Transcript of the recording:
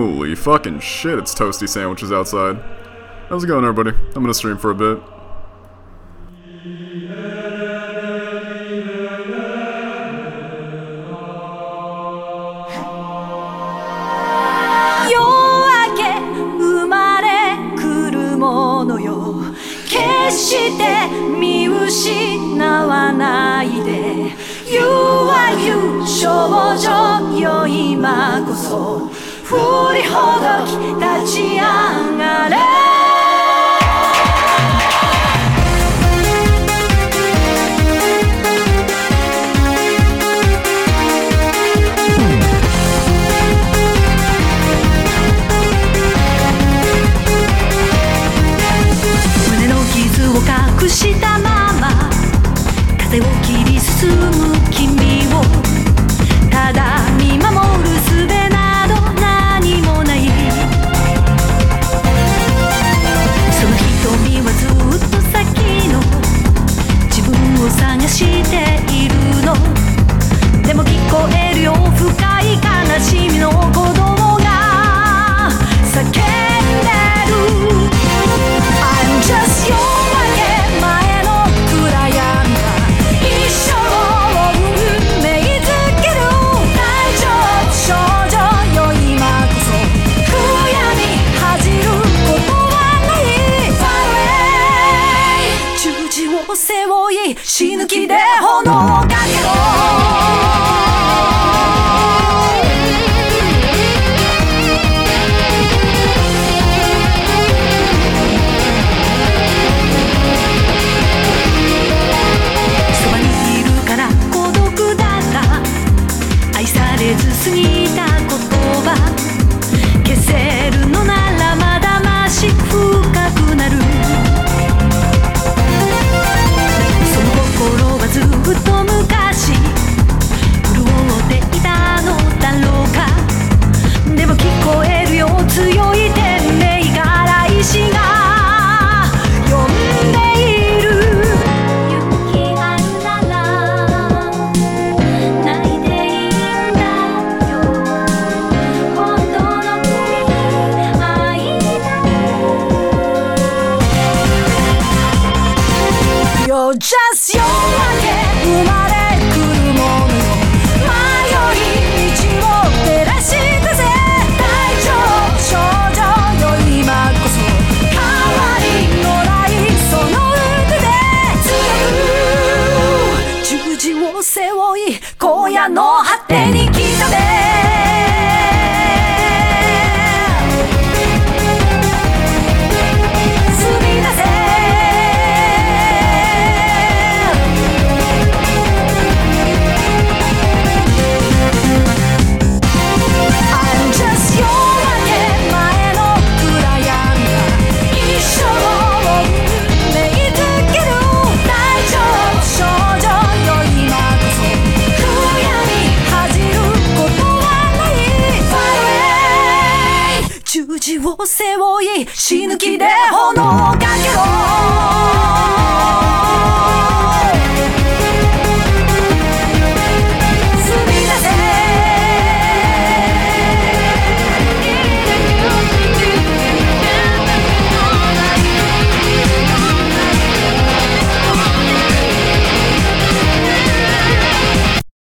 Holy fucking shit, it's toasty sandwiches outside. How's it going, everybody? I'm gonna stream for a bit. 決して見失わないで You are you 少女よ今こそ振りほどき立ち上がれ隠したまま風を切り進む君をただ見守る術など何もないその瞳はずっと先の自分を探しているのでも聞こえるよ深い悲しみの鼓動が叫んでる I'm just your背負い死ぬ気で炎をかけろそばにいるから孤独だが愛されず過ぎた言葉消せるのならまだまし深くなるずっと昔潤っていたのだろうかでも聞こえるよ強い天命から石が呼んでいる勇気あるなら泣いていいんだよ本当の君会いたい You're just your生まれくるもの迷い道を照らしたぜ大丈夫少女よ今こそ変わりのないその腕で強く十字を背負い荒野の果てに来たぜ十字を背負い死ぬ気で炎をかけろ